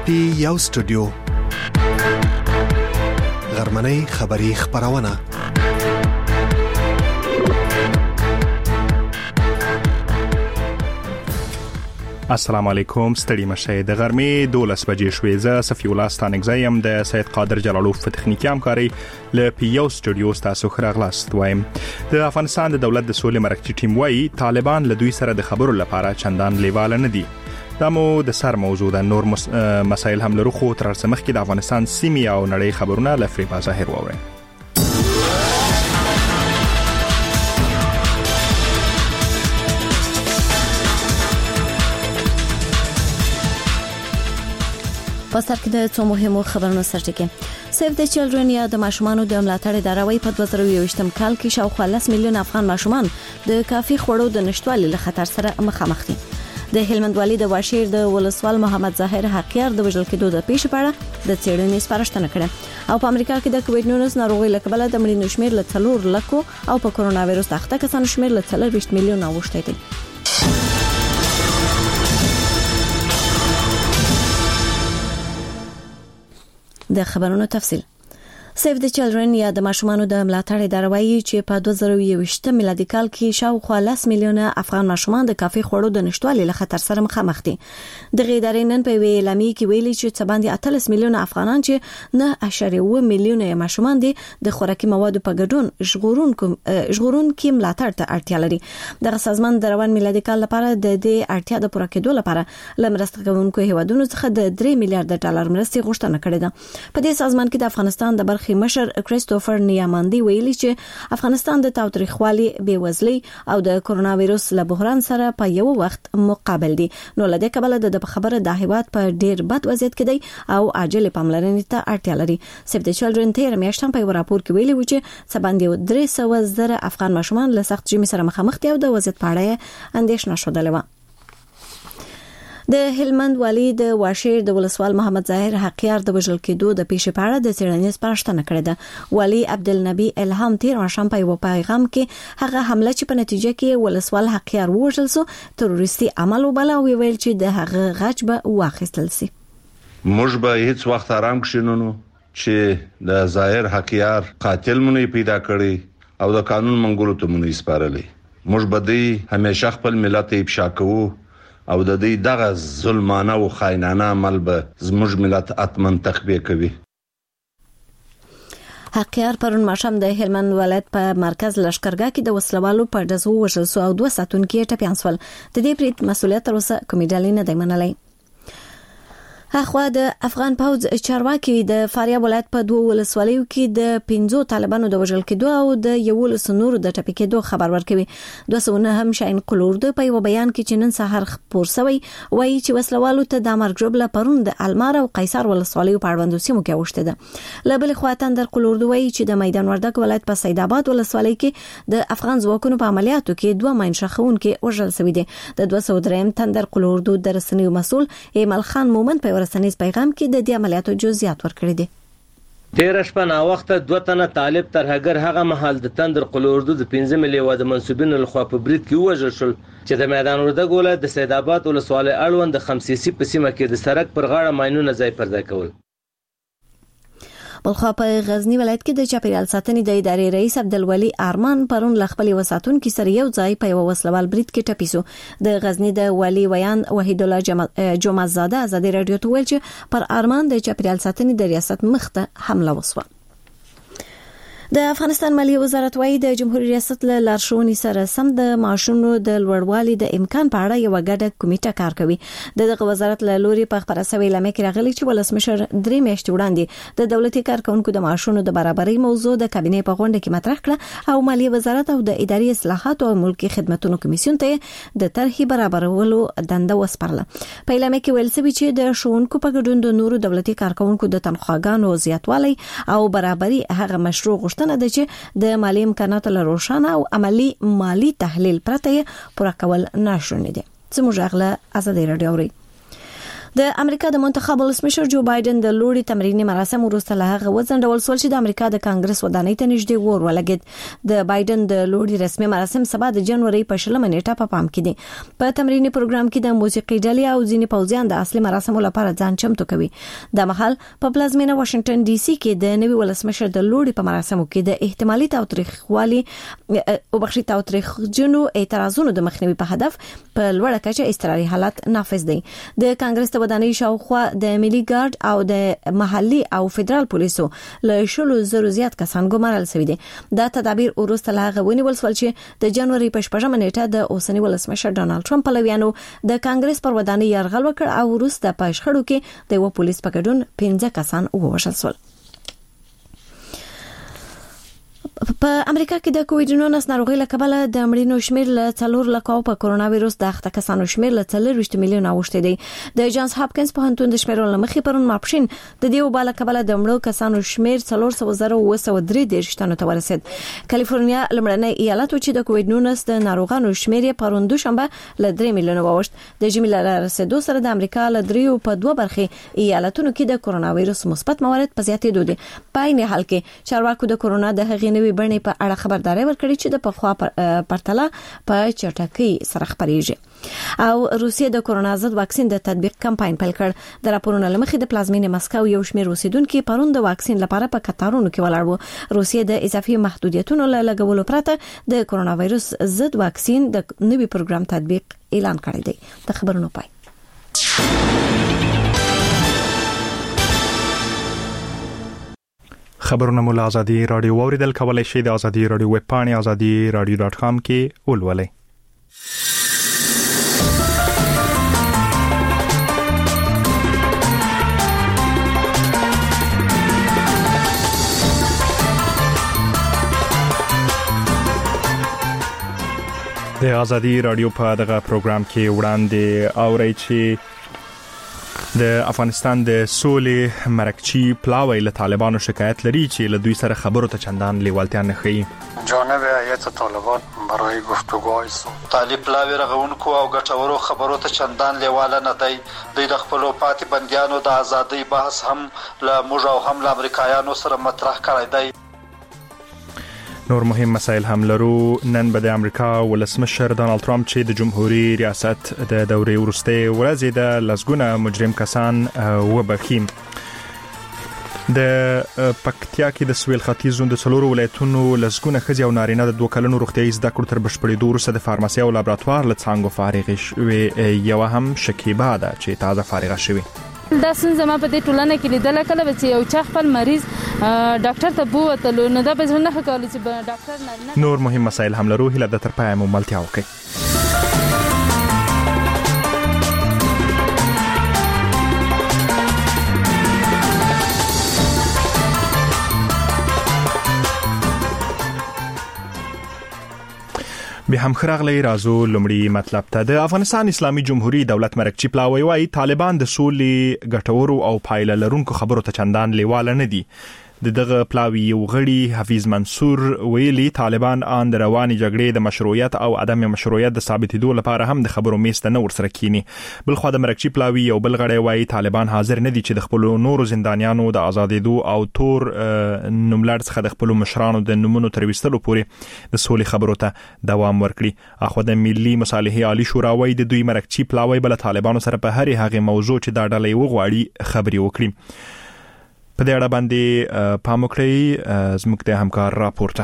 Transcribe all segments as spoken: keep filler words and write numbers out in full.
پټي یو سټوډیو غرمنۍ خبری خبرونه السلام علیکم ستړي مشه د غرمې دولس بجې شوې زه صفی الله ستانګزایم د سید قادر جلالوف په تخنیکی همکاري ل پیو سټوډیو تاسو خراغلاست وایم د افغانستان د دولت د سولې مرکزی ټیم وايي طالبان له دوی سره د خبرو لپاره چندان لیواله نه دي دا مو د سر موضوع د نور مسایل هم لرو خو تر څمخ کې د افغانستان سیمه او نړۍ خبرونه لفریبا ظاهر ووري په سر کې د څو مهمو خبرونو سرټکی سیف د چلډرن یا د ماشومانو د ملاتړ ادارې په دوه زره یوویشتم کال کې شاوخوا لس میلیون افغان ماشومان د کافي خوړو د نشټوالي له خطر سره مخامخ دي د هلمند والي د واشیر د ولسوال محمد ظاهر حقیار د وژل کېدو د پیښې په اړه د څېړنې سپارښتنه کړې او په امریکا کې د کووډ نولس ناروغي له کبله د مړینو شمېر له څلور لکو او په کورونا وایرس اخته کسانو شمېر له څلور ویشت میلیون اوښتی دی د خبرونو تفصیل سیف د چلډرن یا د ماشومانو د ملاتړ ادارې وايي چې په دوه زره یوویشتم میلادي کال کې شاوخوا لس میلیونه افغان ماشومان د کافي خوړو د نشټوالي له خطر سره مخامخ دي د غیدارې نن په ویلامي کې ویلي چې څه باندې اتلس میلیونه افغانان چې نه اشاریه و میلیونه ماشومان دي د خوراکي موادو په ګډون ژغورونکو ژغورونکو ملاتړ ته اړتیا لري د سازمان د روان میلادي کال لپاره د دې اړتیا د پوره کېدو لپاره لمرسته کوونکو هیوادونو څخه د درې میلیارډ ډالر مرستې غوښتنه کړې ده په دې سازمان کې د افغانستان د برخې مشر کریستوفر نیاماندي ویلي چې افغانستان د تاوتریخوالي بیوزلي او د کورونا وایرس له بحران سره په یو وخت مقابل دي نو لدې کبله د خبره د هیواد په ډیر بد وضعیت کې دی او عاجل پاملرنې ته اړتیا لري سیف د چلډرن تیر میاشتم په راپور کې ویلي و چې سباندې درې سوه زره افغان ماشومان له سخت جمی سره مخامخ دي او د وضعیت په اړه اندېښنه شوه د هلمند والي د واشیر د ولسوال محمد ظاهر حقیار د وژل کېدو د پیښې په اړه د څېړنې سپارښتنه کړې ده والي عبدالنبی الهام تیر ماښام په یو پیغام کې هغه حمله چې په نتیجه کې ولسوال حقیار وژل شو تروریستي عمل وباله او ویل چې د هغه غچ به واخیستل شي موږ به هیڅ وخت آرام کښینو چې د ظاهر حقیار قاتل مونږ پیدا کړی او د قانون منګولو ته مونږ سپارلې موږ به دې همیشه خپل ملت افشا کوو او د دې دغه ظلمانه او خاینانه عمل به زموږ ملت اتمن تخبیه کوي حقیار پرون ماښام د هلمند ولایت په مرکز لشکرګاه کې د وسلوالو په ډزو وژل شو او دوه ساتونکي ټپيان شول د دې پرېټ مسؤلیت تر اوسه کومې ډلې نه دی منلی اخوا د افغان پوځ چارواکي د فاریاب ولایت په دوه ولسوالیو کې د پنځو طالبانو د وژل کېدو او د یو لسنور د ټپي کېدو خبر ورکوي دوه سونه هم شاین قلورد په یو بیان کې چې نن سحر خبر شوی وایي چې وسلوالو ته د مرګ جوړ پرون د المار او قیصر ولسوالیو په اړوند سیمو کې اوښته ده لبل خواتن در قلورد وایي چې د میدان وردګ ولایت په سید آباد ولسوالۍ کې د افغان ځواکونو په عملیاتو کې دوه ماینشخون کې وژل شوی دي د دوه سوه دریم تندر قلورد د رسنیو مسول ایمل خان مومن په ورسنیز پیغام کې د دې عملیاتو جزئیات ورکړي دي تیر شپه نا وخت دوه تنه طالب ترهګر هغه محل د تندر قلوردو د پنځه ملي و د منسوبینو لخوا په برید کې وژل شل چې د میدان وردګ ولایت د سید آباد ولسوالۍ اړوند د خمسیسي په سیمه کې د سړک پر غاړه ماینونه ځای پرځای کول بلخوا په غزنی ولایت کې د چاپیریال ساتنې د ادارې رئیس عبدالولي ارمان پرون لخپل وساتونکو سره یو ځای په یو وسلوال برید کې ټپي شو د غزنی د والي ویان وحید الله جمعزاده ازادي رادیو ته ویل چې پر ارمان د چاپیریال ساتنې د ریاست مخته حمله وسوه د افغانستان مالیه وزارت وايي د جمهوریت ریاست له لارښوونې سره سم د معاشونو د لوړوالي د امکان په اړه یو غډه کمیټه کار کوي دغه وزارت له لوري په خبره سوي لمه کې راغلي چې ولسمشر درې میاشتې وړاندې د دولتي کارکونکو د معاشونو د برابرۍ موضوع د کابینې په غونډه کې مطرح کړه او مالیه وزارت او د اداري اصلاحات او ملکي خدماتو کمیسیون ته د طرحې برابرولو دنده وسپارله په لمه کې ویل شوی چې د شونکو په ګډون د نورو دولتي کارکونکو د تنخواګانو زیاتوالی او برابرۍ هغه مشروع غوښتنه ده چې د مالی امکاناتو له روښانه او عملی مالی تحلیل پرته پوره کول ناشونی دي. زموږ غله ازادي رادیو د امریکا د منتخب ولسمشر جو بایدن د لوړي تمریني مراسم وروسته له هغه وځنډول شول چې د امریکا د کانګرس ودانۍ ته نږدې ور ولګید. د بایدن د لوړي رسمي مراسم سبا د جنوري په شلمه نیټه په پام کې دي. په تمریني پروګرام کې د موسیقي ډلې او ځینې پوځیان د اصلي مراسمو لپاره ځان چمتو کوي. د مهال په پلازمینه واشنگټن ډي سي کې د نوي ولسمشر د لوړي په مراسمو کې د احتمالي تاوتریخوالي او بخښي تاوتریخجنو اعتراضونو د مخنیوي په هدف په لوړه کچه اضطراري حالت نافذ دي. د کانګرس د ودانۍ شاوخوا د ملي ګارد او د محلي او فدرال پولیسو له شلو زرو زیات کسان ګمارل شوي دي. دا تدابیر وروسته له هغه ونیول شول چې د جنوري په شپږمه نیټه د اوسنی ولسمشر ډانلډ ټرمپ پلویانو د کانګرس پر ودانۍ یرغل وکړ او وروسته په شخړو کې د یو پولیس په ګډون پنځه کسان ووژل شول. په امریکا کې د کووډ نولس ناروغي له کبله د مړینو شمېر له څلور لکو په کرونا وایروس د اخته کسانو شمېر له څلور ویشت میلیونه اوښتی دی. د جانز هاپکینز پوهنتون د شمیرو لمخې پرون ماپښین د دې وبا له کبله د مړو کسانو شمېر څلور سوه زره اوه سوه درې دېرش تنو ته ورسید. کالیفورنیا لمړنی ایالت و چې د کووډ نولس د ناروغانو شمېر یې پرون دوشنبه له درې میلیونه واوښت. د ژمي له رسیدو سره د امریکا له دریو په دوه برخې ایالتونو کې د کرونا وایروس مثبت موارد په زیاتېدو دي. په عین حال کې چارواکو د کرونا د هغې نوې بڼې په اړه خبرداري ورکړي چې د پخوا پر پرتله په چټکۍ سره خپرېږي. او روسیه د کرونا ضد واکسین د تطبیق کمپاین پیل کړ. د راپورونو لمخې د پلازمینې مسکو یو شمېر اوسیدونکو پرون د واکسین لپاره په قطارونو کې ولاړ وو. روسیه د اضافي محدودیتونو له لګولو پرته د کرونا وایروس ضد واکسین د نوي پروګرام تطبیق اعلان کړی دی. د خبرونو پای. خبرونه مو له ازادي رادیو اوریدل کولای شئ د ازادي رادیو ویب پاڼې ازادي رادیو ډاټ کام کې ولولئ. د ازادي رادیو په دغه پروګرام کې وړاندې اورئ چې د افغانستان د سولې مرکچی پلاوی له طالبانو شکایت لري چې له دوی سره خبرو ته چندان لیوالتیا نه ښیي. جانب هیئت طالبان برای گفتگوهای صلح طالب پلاوی رغونکو او ګټورو خبرو ته چندان لیواله نه دی. دوی د خپلو پاتې بندیانو د ازادۍ بحث هم له موږ او هم له امریکایانو سره مطرح کړی دی. نور مهم مسائل هم لرو. نن به د امریکا ولسمشر ډانلډ ټرمپ چې د جمهوریت ریاست د دورې وروستۍ ورځې د لسګونه مجرم کسان وبخي. د پکتیا کې د سویل ختیځ زون د څلورو ولایتونو لسګونه ښځې او نارینه د دوه کلونو روغتیايي زده کړو تر بشپړېدو وروسته د فارماسي او لابراتوار له څانګو فارغې شوې. یوه هم شکیبه ده چې تازه فارغه شوې. دا څنګه ما په دې ټولنه کې لیدل کله چې یو چا خپل مریض ډاکټر ته بوتلو نو دا به نه کول چې ډاکټر نه. نور مهم مسائل هم لرو. هله د تر پای مو ملتیا وکړئ. به هم خراغلی رازو لمړی مطلب ته. د افغانستان اسلامي جمهوریت دولت مرکچی پلاوی وايي طالبان د سولې ګټورو او پایله لرونکو خبرو ته چندان لیواله نه دي. د دغه پلاوی یو غړي حفیظ منصور ویلي طالبان آن د رواني جګړې د مشروعیت او عدم مشروعیت د ثابتېدو لپاره هم د خبرو میز ته نه ورسره کینی. بل خو د مرکچی پلاوی یو بل غړي وايي طالبان حاضر نه دي چې د خپل نورو زندانیانو د آزادېدو او تور نوملړ څخه د خپل مشرانو د نمونو تر وستلو پورې د سولې خبرو ته دوام ورکړي. اخو د ملي مصالحې عالی شورا وايي د دوی مرکچی پلاوی بل طالبانو سره په هر هغه موضوع چې دا ډلې وغواړي خبري وکړي. په دې اړه باندې پام وکړئ. زموږ د همکار راپورته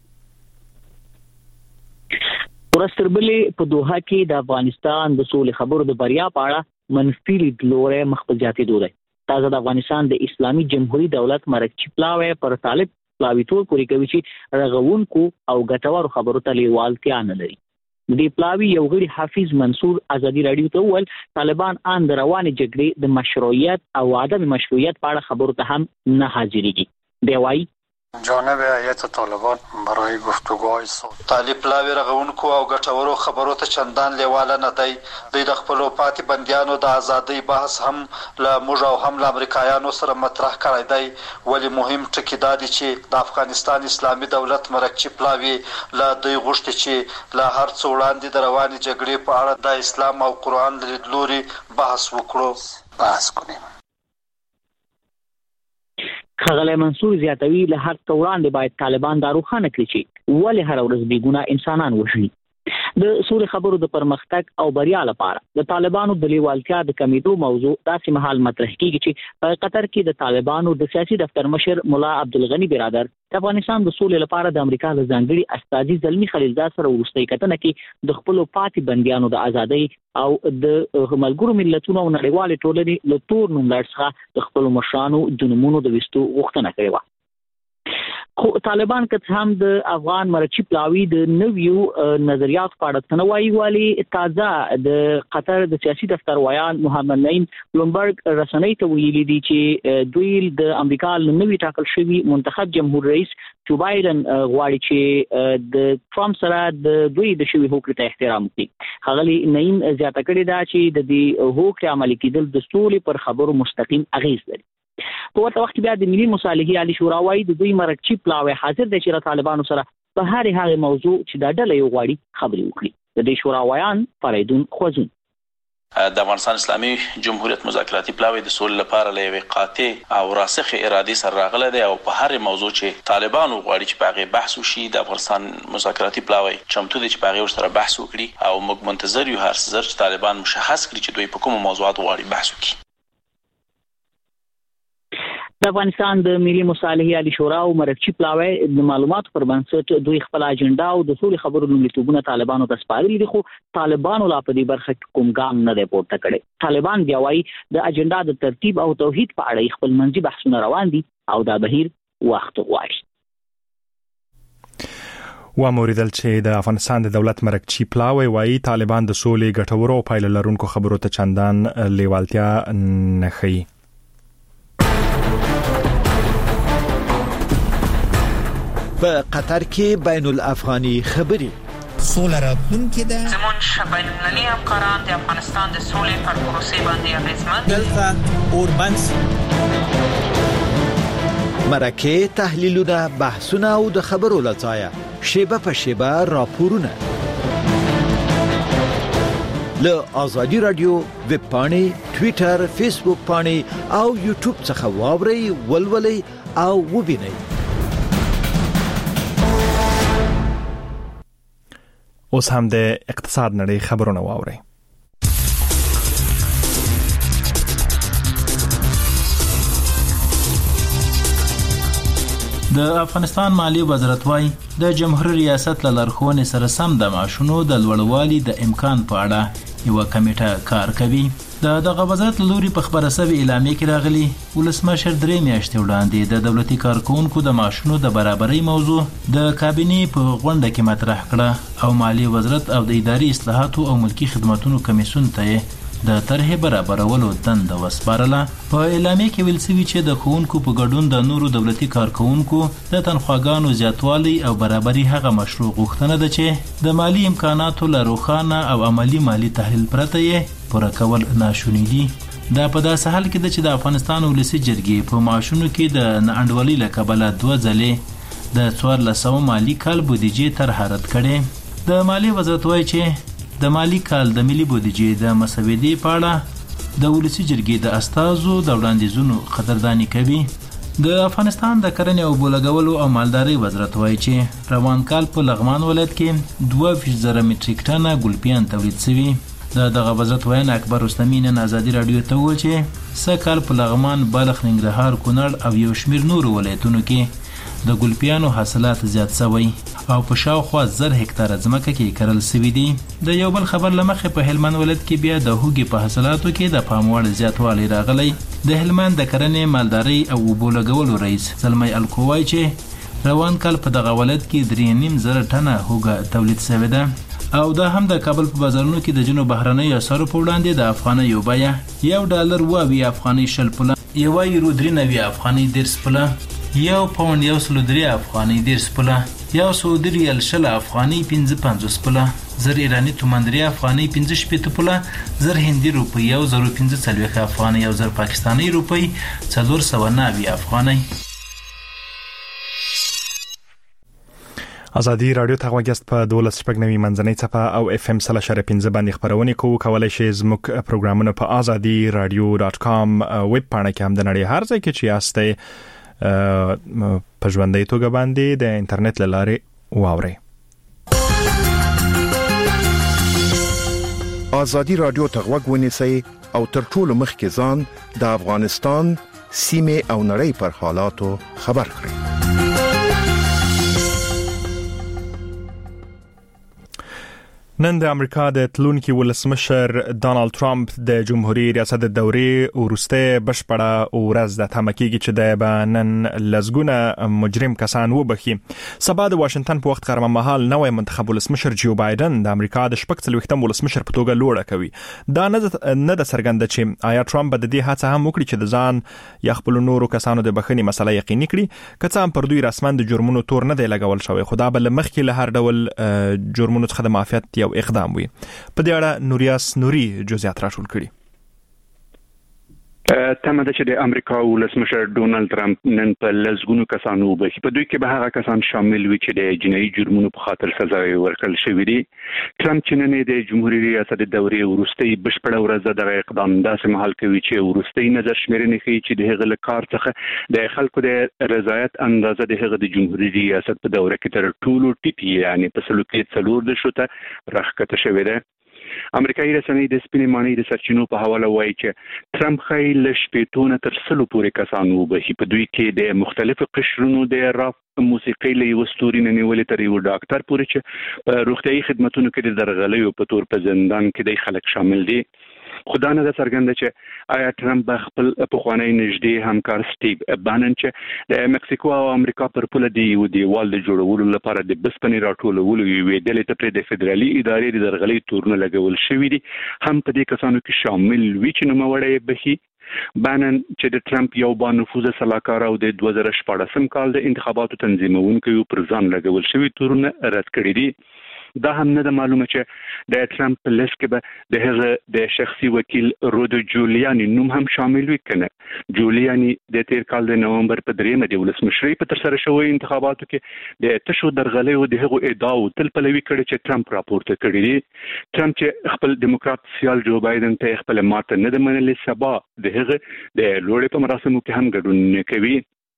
ورستربلې په دوحه کې د افغانستان د سولې خبرو د بریا په اړه منفي لیدلوري مخبل زیاتېدو دی. تازه د افغانستان د اسلامي جمهوریت دولت مرکچی پلاوی پر طالب پلاوی تور پورې کوي چې رغونکو او ګټورو خبرو ته لیوالتیا نه لري. د دې پلاوی یو غړي حفیظ منصور ازادي رادیو ته وویل طالبان آن د رواني جګړې د مشروعیت او عدم مشروعیت په اړه خبرو ته هم نه حاضرېږي. دی وايي جانب هیئت طالبان برای گفتگوهای صلح طالب پلاوی رغونکو او ګټورو خبرو ته چندان لیواله نه دی. دوی د خپلو پاتې بندیانو د ازادۍ بحث هم له موږ او هم له امریکایانو سره مطرح کړی دی. ولې مهم ټکی دا دی چې د افغانستان اسلامي دولت مرکچی پلاوی له دوی غوښتي چې له هر څه وړاندې د رواني جګړې په اړه د اسلام او قرآن د لیدلوري بحث وکړو. بحث کنیم. خغلی منصور زیاتوی له هر څه وړاندې باید طالبان دا روښانه کړي چې ولې هر ورځ بې ګناه انسانان وژني. د سولې خبرو د پرمختګ او بریا لپاره د طالبانو د لیوالتیا د کمیدو موضوع داسې مهال مطرح کیږي چې په قطر کې د طالبانو د سیاسي دفتر مشر مولا عبدالغنی برادر د افغانستان د سولې لپاره د امریکا له ځانګړي استازي زلمی خلیلزاد سره وروستۍ کتنه کې د خپل پاتې بنديانو د ازادۍ او د ملګرو ملتونو او نړیوال ټولنې له تور نوملړ څخه د خپل مشرانو د نومونو د وستو غوښتنه کړې و. خو طالبان که هم د افغان مرچی پلاوی د نویو نظریات په اړه تنوعي والی تازه د قطر د سیاسي دفتر ویان محمد نعیم بلومبرګ رسنۍ ته ویلي دي چې دوی د امریکا له نوي ټاکل شوی منتخب جمهور رئیس جو بایدن غواړي چې د ټرمپ سره د دوی د شوی هوکړې ته احترام وکړي. هغه نعیم زیاته کړې ده چې د دې هوکړې عملي کېدل د سولې پر خبرو مستقیم اغیز لري. په ورته وخت بیا د ملي مصالحې عالی شورا وايي د دوی مرکچی پلاوی حاضر دی چې طالبانو سره په هر هغه موضوع چې دا ډله یو غواړي خبرې وکړي. د دې شورا ویان فریدون خوځون د افغانستان اسلامي جمهوریت مذاکراتي پلاوی د سولې لپاره له یوې قاطع او راسخ ارادې سره راغله دی او په هر موضوع چې طالبانو غواړي چې په هغه بحث وشي د افغانستان مذاکراتي پلاوی چمتو دي چې په هغه سره بحث وکړي او موږ منتظر یو هر څه چې طالبان مشخص کړي چې دوی په کوم موضوعات غواړي بحث وکړي. د افغانستان د ملي مصالحې عالی شورا او مرکچی پلاوی د معلوماتو پر بنسټ دوی خپل اجنډا او د سولې خبرو لومړیتوبونه طالبانو ته سپارلي دي، خو طالبانو لا په دې برخه کې کوم ګام نه دی پورته کړی. طالبان بیا وایي د اجنډا د ترتیب او توحید په اړه خپل منځي بحثونه روان دي او دا بهیر وخت غواړي. و موریدل چې د افغانستان د دولت مرکچی پلاوی وایي طالبان د سولې ګټورو پایله لرونکو خبرو ته چندان لیوالتیا نه ښيي. په قطر کې بین الافغاني خبرې سوله راتلونکې ده. زمونږ بین المللي همکاران د افغانستان د سولې پر پروسې باندې اغېزمن دلته اوربنس مرکه تحلیلونه بحثونه او د خبرو لڅایه شیبه په شیبه راپورونه له آزادی رادیو ویب پاڼې ټوئیټر فیسبوک پاڼې او یوټیوب څخه واورئ ولولئ او وبینئ. اوس هم د اقتصاد نړۍ خبرونه واورئ. د افغانستان مالی وزارت وايي د جمهوریت ریاست له لارښوونې سره سم د معاشونو د لوړوالي د امکان په اړه یو کمیټه کار کوي. د دغه وزارت لوري په خبره سوي اعلامیه کې راغلي ولسمشر درې میاشتې وړاندې د دولتي کارکونکو د معاشونو د برابرۍ موضوع د کابینې په غونډه کې مطرح کړه او مالی وزارت او د اداري اصلاحاتو او ملکی خدماتو کمیسیون ته د طرحې برابرولو دنده وسپارله. په اعلامیه کې ویل شوي چې د ښوونکو په ګډون د نورو دولتي کارکونکو د تنخواګانو زیاتوالی او برابري هغه مشروع غوښتنه ده چې د مالی امکاناتو له روښانه او عملی مالی تحلیل پرته یې پوره کول ناشوني دي. دا په داسې حال کې ده چې د افغانستان ولسي جرګې په معاشونو کې د ناانډولۍ له کبله دوه ځلې د څوارلس سوه مالي کال بودیجې طرح رد کړې. د مالی وزارت وایي چې د مالی کال د ملي بودیجې د مسودې په اړه د ولسي جرګې د استازو د وړاندیزونو قدرداني کوي. د افغانستان د کرنې او بولګولو او مالدارۍ وزارت وایي چې روان کال په لغمان ولایت کې دوه فیصد زره مټریک ټنه ګلپیان تولید شوي. د دغه وزارت ویان اکبر رستمی نن آزادي رادیو ته وویل چې سږ کال په لغمان، بلخ، ننګرهار، کونړ او یو شمېر نورو ولایتونو کې د ګلپیانو حاصلات زیات شوی او په شاوخوا زر هکتاره ځمکه کې کرل شوي دي. د یو بل خبر لمخې په هلمند ولایت کې بیا د هوګې په حاصلاتو کې د پام وړ زیاتوالی راغلی. د هلمند د کرنې، مالدارۍ او اوبو لګولو رئیس زلمی الکو وایي چې روان کال په دغه ولایت کې درې نیم زره ټنه هوګه تولید شوې ده او دا هم د کابل په بازارونو کې د جنوب بهرنۍ اسعارو په وړاندې د افغانۍ یو بیه یو ډالر اوه اویا افغانۍ شل پوله، یوه یورو درې نوي افغانۍ دېرش پوله، یو پاونډ یو سلو درې افغانۍ دېرش پوله، یو سعودي ریال شل افغانۍ پنځه پنځوس پوله، زر ایراني تومان درې افغانۍ پنځه شپېته پوله، زر هندي روپۍ یو زرو پنځه څلوېښت افغانۍ او زر پاکستاني روپۍ څلور سوه نهه اویا افغانۍ. ازادي رادیو ته غوښتل په دولس شپږنوي منځنۍ صفه او اف ام سل شر پنځه باندې خبرونه کوو. کولای شئ زموږ پروګرامونه په ازادي رادیو ډاټ کام ویب پاڼه کې هم د نړۍ هر ځای کې چې یاستئ په ژوندۍ توګه باندې د انټرنیټ له لارې واورئ. ازادي رادیو ته غوږ ونیسئ او تر ټولو مخکې ځان د افغانستان سیمه او نړۍ پر حالاتو خبر کړئ. نن د امریکا د تلونکي ولسمشر ډانلډ ټرمپ د جمهوریت ریاست د دورې ورسته بشپړه ورځ د تمکیږي چې د بنن لزګونه مجرم کسان وبخي. سبا د واشنگټن په وخت غرمه مهال نوې منتخب ولسمشر جو بایدن د امریکا د شپږ څلوېښتم ولسمشر په توګه لوړه کوي. دا نه د څرګنده چې آیا ټرمپ به د دې هڅه هم وکړي چې د ځان یا خپل نورو کسانو د بخښنې مسله یقیني کړي، که څه هم پر دوی رسما د جرمونو تور نه دی لګول شوی، خو دا بل مخکې له هر ډول جرمونو څخه د معافیت اقدام وي. په دې اړه نوریاس نوري جزئیات راټول کړي. تمه ده چې د امریکا ولسمشر ډونالد ټرمپ نن په لزګونو کسانو وبخي. په دوی کې به هغه کسان شامل وي چې د جنایي جرمونو په خاطر سزا ورکړل شوې دي. ټرمپ چې نن د جمهوریت ریاست د دورې وروستۍ بشپړه ورځ د اقدام داسې مهال کوي چې وروستۍ نظر شمیرنې ښیي چې د هغه له کار څخه د خلکو د رضایت اندازه د هغه د جمهوریت ریاست په دوره کې تر ټولو ټیټ یعنی په سلو کې څلور د شوته راښکته شوې ده. امریکایي رسنۍ د سپینې مانۍ د سرچینو په حواله وایي چې ټرمپ خې له شپېتو نه تر سلو پورې کسان وبخي. په دوی کې د مختلفو قشرونو د راپ موسیقۍ له یو ستوري نه نیولې تر یو ډاکټر پورې چې په روغتیايي خدماتونو کې د درغلیو په تور په زندان کې د خلک شامل دي. خدا نه څرګنده چې آیا ټرمپ به خپل پخوانی نږدې همکار سټیو بانن چې د مکسیکو او امریکا پر پوله دی یو دیوال د جوړولو لپاره د بسپنې راټولولو یوې ډلې ته د فدرالي ادارې د درغلي تورونه لګول شوې دي هم په دې کسانو کې شامل وي چې نوموړی بخي. بانن چې د ټرمپ یو با نفوذ سلاکار او د دوه زره شپاړسم کال د انتخاباتو تنظیمونکو پر ځان لګول شوی تورونه رد کړی دي. دا هم نه معلومه چې د ټرمپ په لیست کې به د هغه د شخصي وکیل رودو جولیانی نوم هم شامل وي کنه. جولیانی د تیر کال د نومبر په دریمه د ولسمشرۍ په تر سره شوی انتخاباتو کې د تشو درغلیو د هغو ادعاو تل پلوي کړي چې ټرمپ راپورته کړی دی. ټرمپ چې خپل دیموکرات سیال جو بایدن ته خپل ماته نه د منلې سبا د هغه د لوړې په مراسمو کې هم ګډون نه کوي.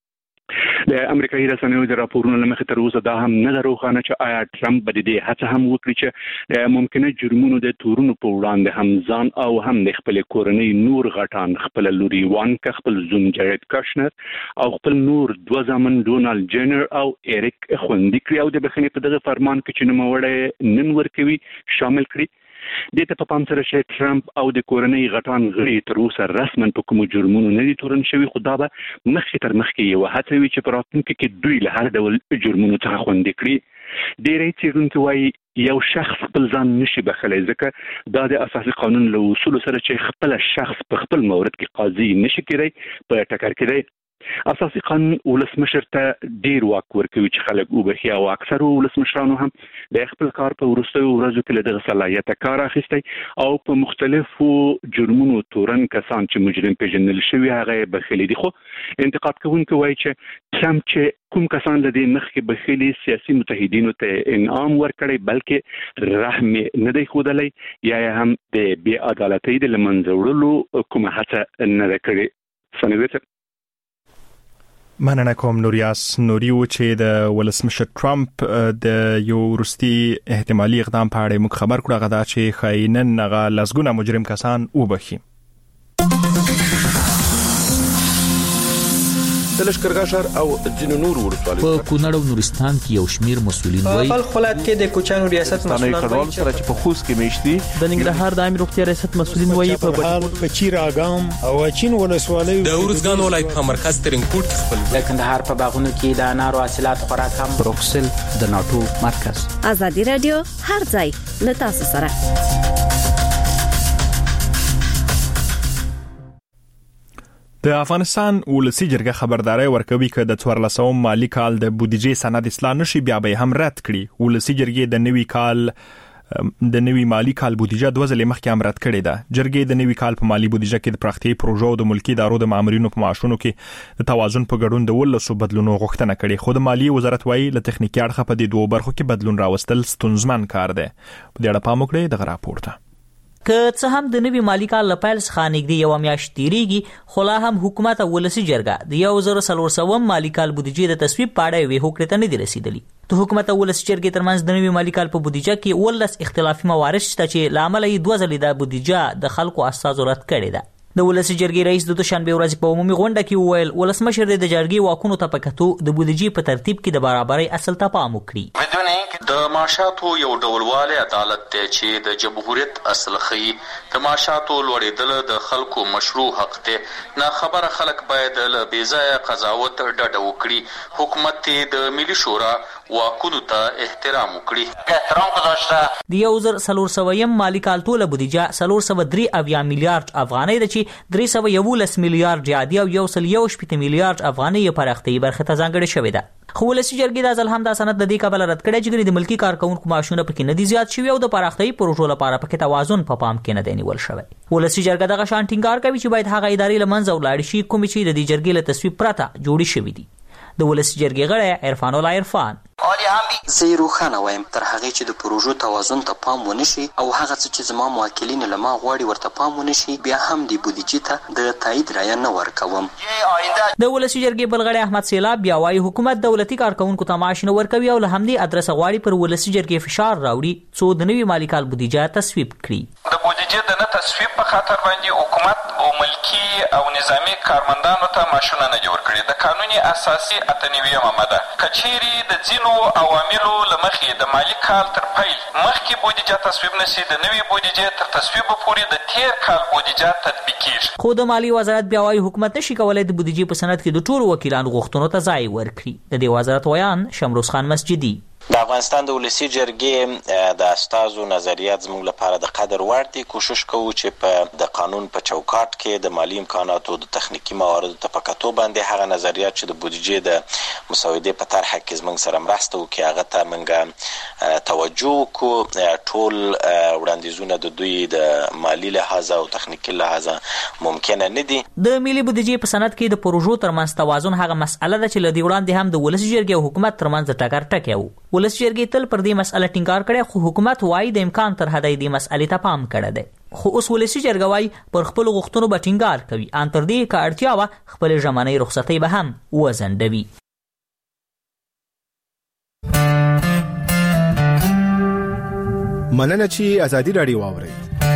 د امریکایي رسنیو د راپورونو لمخې تر اوسه دا هم نه روښانه چې آیا ټرمپ به د دې هڅه هم وکړي چې د ممکنه جرمونو د تورونو په وړاندې هم ځان او هم د خپل کورنۍ نور غټان خپل لوري وانکا خپل زوم جارد کاشنر او خپل نور دوه زامن ډونالډ جنر او ایریک خوندي کړي او د بخښنې په دغه فرمان کې چې نوموړی نن ورکوي شامل کړي. د ته په پام سره چې ټرمپ او د کورنۍ غټان غړي تر اوسه رسما په کوم جرمونو نه دي تورن شوي، خو دا به مخکې تر مخکې یو هڅه وي چې په راتلونکي کې دوی له هر ډول جرمونو څخه خوندي کړي. ډېری څېړونکي وایي یو شخص خپل ځان نشي بخښلی ځکه دا د اساسي قانون له اصولو سره چې خپل شخص په خپل مورد کې قاضي نشي کېدی په ټکر کې دی. اساسي قانون ولسمشر ته ډیر واک ورکوي چې خلک وبخي او اکثر ولسمشرانو هم د خپل کار په وروستیو ورځو کې له دغه صلاحیت کار اخیستی او په مختلفو جرمونو تورن کسان چې مجرم پیژندل شوی هغه بخښلي دي. خو انتقاد کوونکي وایي چې ټرمپ چې کوم کسان لدی مخکې بخښلي سیاسي متحدینو ته انعام ورکړي بلکې رحم نه دی ښودلی یا هم د بې عدالتۍ د له منځه وړلو کومه هڅه نه ده کړې. سنویته مننه کوم نوریاس نوري و چې د ولسمشر ټرمپ د یو وروستي احتمالي اقدام په اړه موږ خبر کړو غدا چې خاینن هغه لسګونه مجرم کسان وبخي. د لشکرګاه شهر او ځینو نور ولسوالیو په کونړ او نورستان کې یو شمیر مسولین وایي په خپل ولایت کې د کوچانو ریاست مسولین وایي چې په خوست کې میشتي د ننګرهار د عامه روغتیا ریاست مسولین وایي په بهار په چیراګام او چین ولسوالیو د ورزګان ولایت په مرکز ترنګوټ خپل د کندهار په باغونو کې د انارو حاصلات خوراک هم بروکسل د ناتو مرکز. ازادي رادیو هر ځای له تاسو سره. د افغانستان ولسی جرګه خبرداري ورکوي چې د څوارلسم مالی کال د بودیجې سند اصلاح نشي بیا به هم رد کړي. ولسی جرګې د نوي کال د نوي مالی کال بودیجه دوه ځلې مخکې امرات کړې ده. جرګې د نوي کال په مالی بودیجه کې د پراختیايي پروژو او د ملکی ادارو د مامورینو په معاشونو کې د توازن په ګډون د ولسو بدلونو غوښتنه کړې، خو د مالیې وزارت وايي له تخنیکي اړخه په دې دوه برخو کې بدلون راوستل ستونزمن کار دی. په دې اړه پام وکړئ د راپورته. که څه هم د نوي مالی کال له پیل څخه نږدې یوه میاشت تېرېږي، خو لا هم حکومت او ولسي جرګه د یو زر څلور سوه مالی کال بودیجې د تصویب په اړه یوې هوکړې ته نه دي رسېدلي. د حکومت او ولسي جرګې ترمنځ د نوي مالی کال په بودیجه کې اوولس اختلافي موارد شته چې له امله یې دوه ځلې د بودیجه د خلکو استازو رد کړې ده. د ولسي جرګې رئیس د دوشنبه ورځې په عمومي غونډه کې وویل ولسمشر د جرګې واکونو ته په کتو د بودیجې په ترتیب کې د برابرۍ اصل ته پام وکړي. د معاشاتو یو ډولوالی عدالت دی چې د جمهوریت اصل ښیي. د معاشاتو لوړېدل د خلکو مشروع حق دی. نه خبره خلک باید له بېځایه قضاوت ډډه وکړي. حکومت د ملي شورا واکونو ته احترام وکړي. احترام گذاشته. د یو زر څلور سوه مالی کال ټوله بودیجه څلور سوه درې اویا میلیارډ افغانۍ ده چې درې سوه یولس میلیارډ عادي او یو سل یو شپېته میلیارډ افغانۍ یې پراختیايي برخې ته ځانګړې شوې ده. خو ولسي جرګې دا ځل هم دا سند د دې کبله رد کړی چې د ملکي کارکوونکو معاشونه پکې نه دي زیات شوي او د پراختیايي پروژو لپاره پکې توازن په پام کې نه دی نیول شوی. ولسي جرګه دغه شان ټینګار کوي چې باید هغه ادارې له منځه ولاړې شي کومې چې د دې جرګې له تصویب پرته جوړې شوي دي. د ولسي جرګې غړی عرفان الله عرفان زه یې روښانه وایم تر هغې چې د پروژو توازن ته پام ونه شي او هغه څه چې زما موکلین له ما غواړي ورته پام ونه شي، بیا هم د بودیجې ته د تایید رایه نه ورکوم. د ولسي جرګې بل غړی احمد سیلاب بیا وایي حکومت دولتي کارکوونکو ته معاش نه ورکوي او له همدې ادرسه غواړي پر ولسي جرګې فشار راوړي څو د نوي مالي کال بودیجه تصویب کړي. د بودیجې د نه تصویب په خاطر باندې حکومت او ملکي او نظامي کارمندانو ته معاشونه نه دي ورکړي. د قانون اساسي اته نوېمه ماده که چیرې د ځینو عواملو له مخې د مالي کال تر پیل مخکې بودیجه تصویب نشي، د نوې بودیجې تر تصویب پورې د تیر کال بودیجه تطبیق کیږي. خو د مالی وزارت بیا وايي حکومت نشي کولای د بودیجې په سند کې د ټولو وکیلانو غوښتنو ته ځای ورکړي. د دې وزارت ویان شمروز خان مسجدي د افغانستان د ولسي جرګې د استازو نظریات زموږ لپاره د قدر وړ دي. کوشش کوو چې په د قانون په چوکاټ کې د مالی امکاناتو د تخنیکي مواردو ته په کتو باندې هغه نظریات چې د بودیجې د مسودې په طرحه کې زموږ سره مرسته وکړي هغه ته موږ توجه وکړو. ټول وړاندیزونه د دوی د مالی لحاظه او تخنیکي لحاظه ممکنه نه دي. د ملي بودیجې په سند کې د پروژو ترمنځ توازن هغه مسأله ده چې له دې وړاندې هم د ولسي جرګې او حکومت ترمنځ ټکر ټکی و. ولسي جرګې تل پر دې مسأله ټینګار کړی خو حکومت وايي د امکان تر حده دې مسألې ته پام کړی دی. خو اوس ولسي جرګه وايي پر خپلو غوښتنو به ټینګار کوي ان تر دې که اړتیا وه خپلې ژمنۍ رخصتۍ به هم وځنډوي. مننه چې ازادي راډیو واورئ.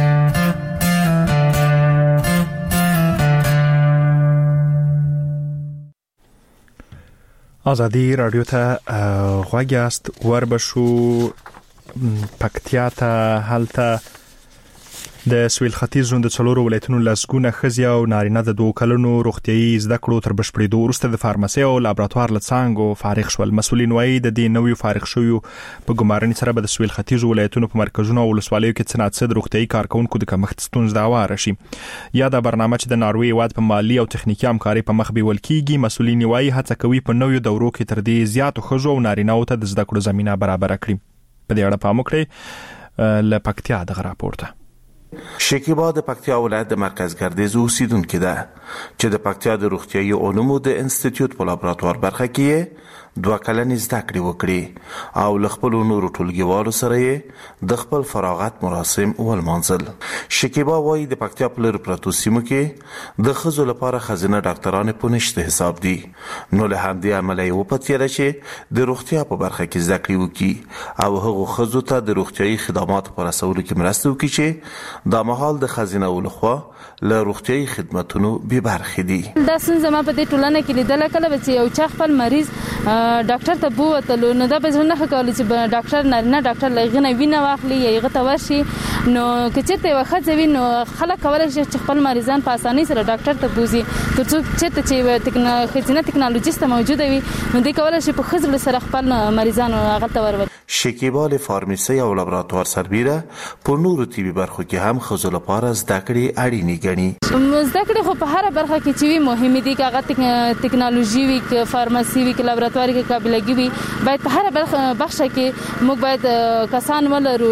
ازادي رادیو ته غواګاست وربشو پکتیا ته هلته د سویل ختیځ د څلورو ولایتونو لسګونه ښځې او نارینه د دوه کلونو روغتیايي زده کړو تر بشپړېدو وروسته د فارمسي او لابراتوار له څانګو فارغ شول. مسؤلین وایي د دې نویو فارغ شویو په ګمارنې سره به د سویل ختیځ ولایتونو په مرکزونو او ولسوالیو کې څه ناڅه د روغتیايي کارکوونکو د کمښت ستونزه هواره شي. یا دا برنامه چې د ناروې هېواد په مالي او تخنیکي همکارۍ په مخ بیول کېږي. مسؤلین وایي هڅه کوي په نویو دورو کې تر دې زیاتو ښځو او نارینهو ته د زده کړو زمینه برابره کړي. په دې اړه پام وکړئ له پکتیا دغه راپورته. شکیبا د پکتیا ولایت د مرکز ګردیز اوسیدونکې ده چې د پکتیا د روغتیايي علومو د انسټیټیوټ په لابراتوار برخه کې دوه کلنې زده کړې وکړي او له خپلو نورو ټولګیوالو سره یې د خپل فراغت مراسم ولمانځل. شکیبا وایي د پکتیا په لرې پرتو سیمو کې د ښځو لپاره ښځینه ډاکټرانې په نشته حساب دي، نو له همدې امله یې وپتېله چې د روغتیا په برخه کې زده کړې وکړي او هغو ښځو ته د روغتیايي خدماتو په رسولو کې مرسته وکړي چې دا مهال د ښځینه‌و لخوا له روغتیايي خدماتونو بې برخې دي. دا ستونزه ما په دې ټولنه کې لیدله کله به چې یو چا خپل مریض ډاکټر ته بوتلو نو دا به زړه نه ښه کولی چې ډاکټر نارینه ډاکټر له هغې نه وینه واخلي یا هغه ته ورشي. نو که چېرته یوه ښځه وي نو خلک کولی شي چې خپل مریضان په اسانۍ سره ډاکټر ته بوځي. تر څو چېرته چې یوه ښځینه ټکنالوجیسته موجوده وي نو دوی کولی شي په ښه زړه سره خپل مریضان هغه ته ورولي. شکیبال فارمیسي او لابراتوار سربیره په نورو طبي برخو کې هم ښځو لپاره زده کړې اړینې ګڼي. زده کړې خو په هر برخه کې چې وي مهمې دي، که هغه ټکنالوژي وي، که فارماسي وي، که لابراتوار کې قابلګي وي، باید په هر برخه بخښه کې موږ باید کسان ولرو،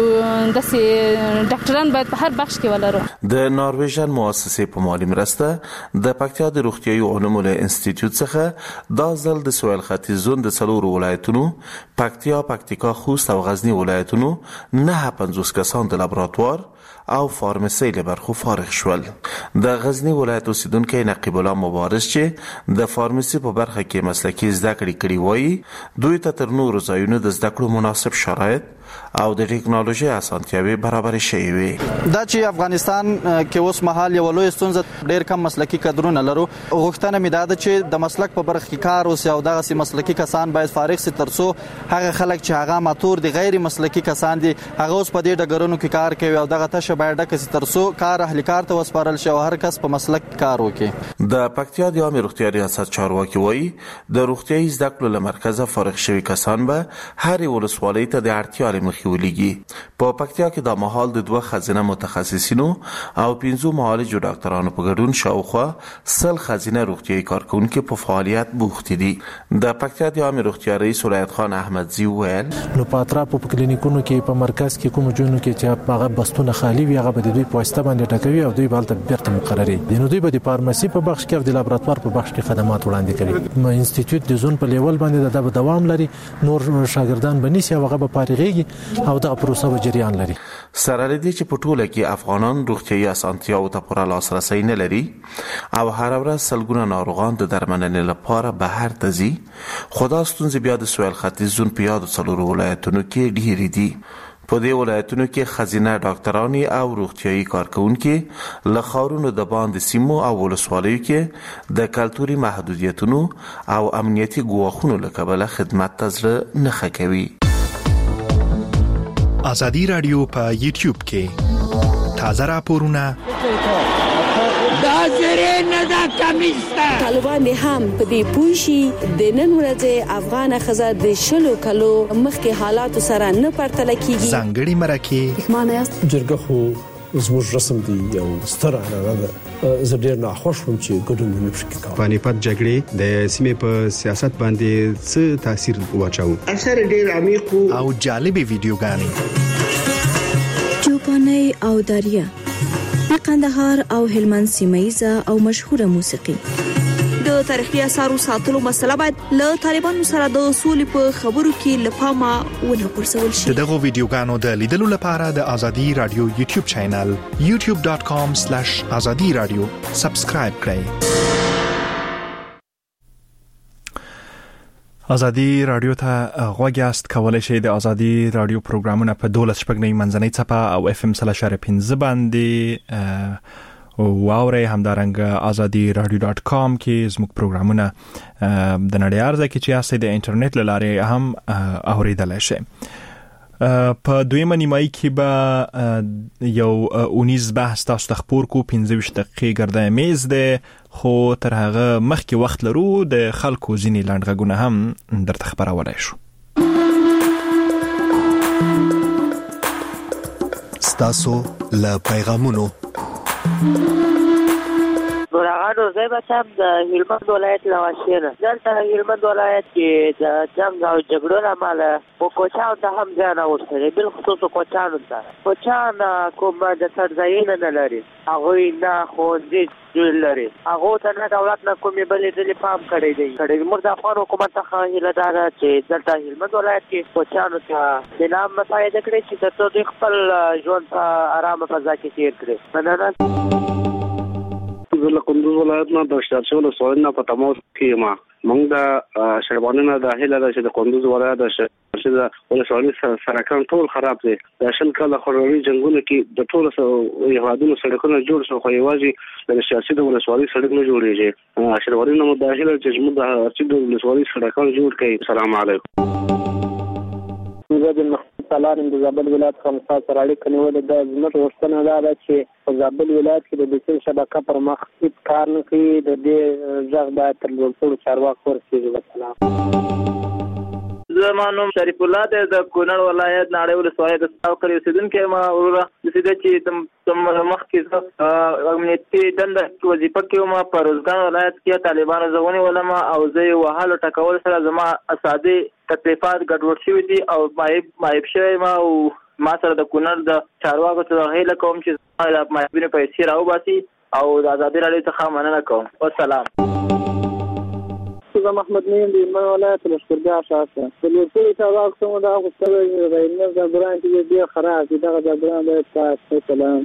داسې ډاکټران باید په هر بخش کې ولرو. د نارویژن مؤسسې په مالي مرسته د پکتیا د روغتیايي علومو له انسټیټیوټ څخه دا ځل د سویل ختیځ زون د څلورو ولایتونو پکتیا، پکتیکا، خوست او غزنی ولایتونو نه پنځوس کسان د لابراتوار او فارماسي له برخو فارغ شول. د غزنی ولایت اوسیدونکو نقیب الله مبارز چې د فارماسي په برخه کې مسلکي زده کړې کړې وایي، دوی ته تر نورو ځایونو د زده کړو مناسب شرایط او د ټکنالوژي اسانتیاوي برابر شوي وي. دا چې افغانستان کې اوس مهال یو لوی ستونزه ډېر کم مسلکي کادرونه لرو. غوښتنه مې ده چې د مسلک په برخه کې کار وسي او دغه سي مسلکي کسان باید فارغ سي ترڅو هغه خلک چې هغه ماتور دي غیر مسلکي کسان دي هغه اوس په دې ډګرونو کې کار کوي او دغه تشه باید ډکه سي ترڅو کار اهل کار ته وسپارل شي او هر کس په مسلک کار وکړي. د پکتیا د عامه روغتیا ریاست چارواکي وایي د روغتیايي زده کړو له مرکزه فارغ شوي کسان به هر ولسوالۍ ته د اړتیا له مخې ولیږي. په پکتیا کې د مهال د دوه خزینه متخصصینو او پنځو معالجو ډاکټرانو په ګډون شاوخوا سل خزینه روغتیايي کارکونکو په فعالیت بوخت دي. د پکتیا د عامه روغتیا رئیس ولایت خان احمدزی ویل، نو په اطرافو په کلینیکونو کې په مرکز کې کوم جنونو کې چې هغه بستونه خالی وي هغه به د دوی په واسطه باندې ټاکوي او دوی بالته بیرته مقرري دي. نو دوی به د فارماسي په بخش کې او د لابراتوار په بخش کې خدمات وړاندې کوي. انسټیټیوټ د زون په لیول باندې د دوام لري، نور شاګردان بنسي هغه به فارغيږي او د پروسه به جریان لري. سره لدی چې په ټوله کې افغانان روغتیايي اسانتیاو ته پوره لاسرسي نه لري او هر ورځ سلګونه ناروغان د درملنې لپاره بهر ته ځي. خدا ستونزې بیا د سویل ختیځ زون په یادو څلورو ولایتونو کې ډېرې دي. په دې ولایتونو کې خزینه ډاکټرانی او روغتیايي کارکونکو له خاورونو د باندې سیمو او ولسوالیو کې د کلتوري محدودیتونو او امنیتي ګواښونو له کبله خدمت ته زړه نه ښه کوي. ازادي رادیو په یوټیوب کې تازه راپورونه دا زری نه دا کمیسته طالبان هم په دې پوښي د نن ورځې افغان خزه د شلو کلو مخکې حالات سره نه پرتل کیږي. ځانګړي مرکه معنی جرګه خو زموږ رسم دی یو ستر عنعنه ده. زه ډېر ناخوښ وم چې ګډون ونه شي کوي. پانیپت جګړې د سیمې په سیاست باندې څه تاثیر واچاو؟ اکثر ډېر عمیق او جالبې ویډیوګانې چوپاني او داریا د قندهار او هلمند سیمایزه او مشهوره موسیقي. د تاریخي اثارو ساتلو مسله باید له طالبانو سره د اصول په خبرو کې لپاره ونه پرسول شي. دغه ویډیوګانو د لیدلو لپاره د ازادي رادیو یوټیوب چینل یوټیوب ډاټ کام سلیش ازادي رادیو سبسکرایب کړئ. ازادي رادیو ته غوږیاست، کولای شئ د ازادي رادیو پروګرامونه په دولس شپږنۍ منځنۍ څپه او اف ام سل اشاره پنځه باندې واورئ. همدارنګه ازادي رادیو ډاټ کام کې زموږ پروګرامونه د نړۍ ارزه کې چې یاستئ د انټرنیټ له لارې هم اوریدلای شئ. په دویمه نیمایي کې به یو اونیز بحث تاسو ته خپور کو. پنځه ویشت دقیقې ګرده میز ده، خو تر هغه مخکې وخت لرو د خلکو ځینې لنډغږونه هم درته خبرولای شو. ستاسو له پیغامونو نورغانو زه به تم د هلمند ولایت له واشینه دلته هلمند ولایت کې د جنګ او جګړو له امله په کوچانو ته هم زیان اوښتلی، بالخصوص کوچانو ته. کوچان کوم د سرځایونه نه لري، هغوی نه ښوونځي جوړ لري، هغو ته نه دولت نه کومې بلې ډلې پام کړی دی. زموږ د افغان حکومت څخه هیله دا ده چې دلته هلمند ولایت کې کوچانو ته د نام مساعده کړي چې تر څو دوی خپل ژوند په ارامه فضا کې تېر کړي. مننه. زه له کندوز ولایت نه د شارچو ولسوالۍ نه په تماس کې یم. موږ د شرباني نه د هیله ده چې د کندوز ولایت د شارچو ولسوالۍ سرکان ټول خراب دي. د شل کاله خړوري جنگونو کې د ټولو هیوادونو سړکونه جوړ شو، خو یوازې د شارچو د ولسوالۍ سړک نه جوړیږي. شرباني نه د هیله چې موږ د شارچو د ولسوالۍ سړکان جوړ کړي. السلام علیکم. زه د محمد سالار د زابل ولایت څخه سره اړیکه نیولې ده. زموږ غوښتنه دا ده چې په زابل ولایت کې د بېسیم شبکه پر مخ هیڅ کار نه کوي. د دې غږ باید تر لوړ پوړو چارواکو ورسېږي. وسلام. زمانو شریف الله د کونړ ولایت ناړۍ ولسوالۍ د څاوکري اوسیدونکو ما وروره د سیده چې تم مخکې امنیتي دنده وظیفه کې ما په روزګان ولایت کې طالبانو ځونی ولما او زه وهلو ټکول سره زما اسادي تکلیفات ګډوډ شوي دي او مایب مایب شوی ما او ما سره د کونړ د چارواکو څخه هیله کوم چې د مایبینو پیسې راوباسي او د ازادي راډیو څخه مننه کوم. والسلام. زه محمد مين د هلمند ولایت لښکرګاه شاته د لوړپوړي چارواکو څخه دا غوښتنه وه د هلمند زعفران چې ډېر خراب دي دغه زعفران باید پاک. سلام.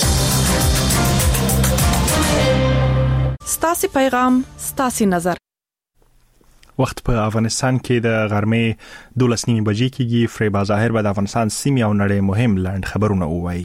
ستاسې پیغام ستاسې نظر. وخت په افغانستان کې د غرمې دولس نیمې بجې کېږي. فریبا ظاهر به د افغانستان سیمې او نړۍ مهم لاند خبرونه ووایي.